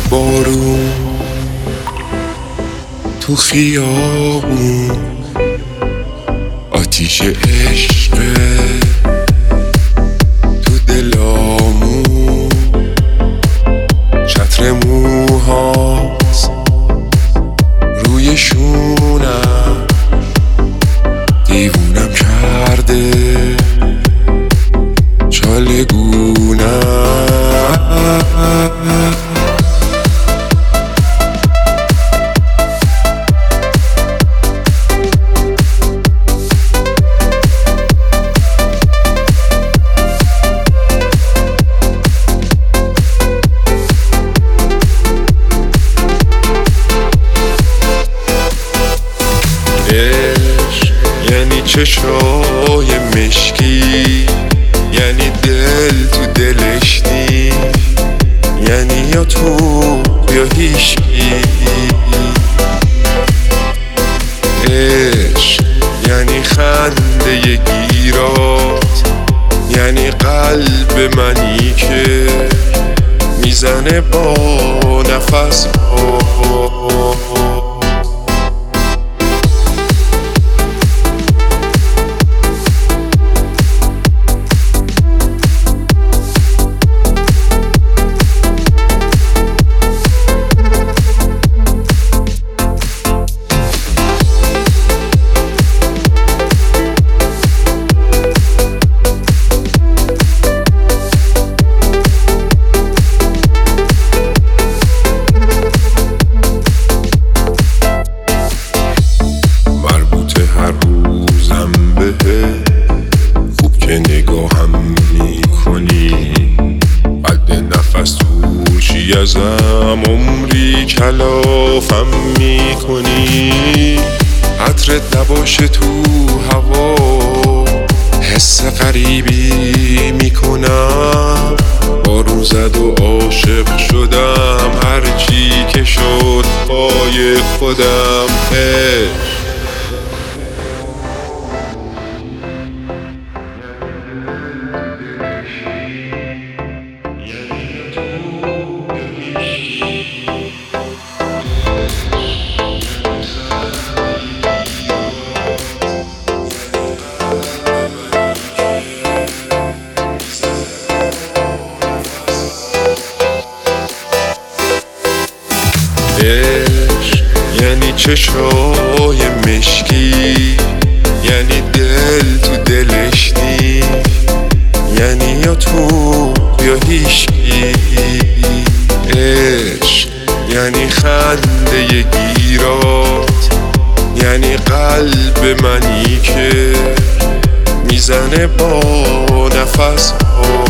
بارون تو خیابون، آتیش عشق تو دلامون، چتر موهاست روی شونم، دیوونم کرده چالگونم. عشق یعنی چشای مشکی، یعنی دل تو دلش نی، یعنی یا تو یا هیشکی. عشق یعنی خنده گیرات، یعنی قلب منی که میزنه با نفس خوب که نگاهم میکنی، قد نفس توشی ازم عمری کلافم میکنی. عطرت نباشه تو هوا حس غریبی میکنم، بارون زد و عاشق شدم، هرچی که شد پای خودم. عشق یعنی چشای مشکی، یعنی دل تو دلش نی، یعنی یا تو یا هیشکی. عشق یعنی خنده گیرات، یعنی قلب منی که میزنه با نفس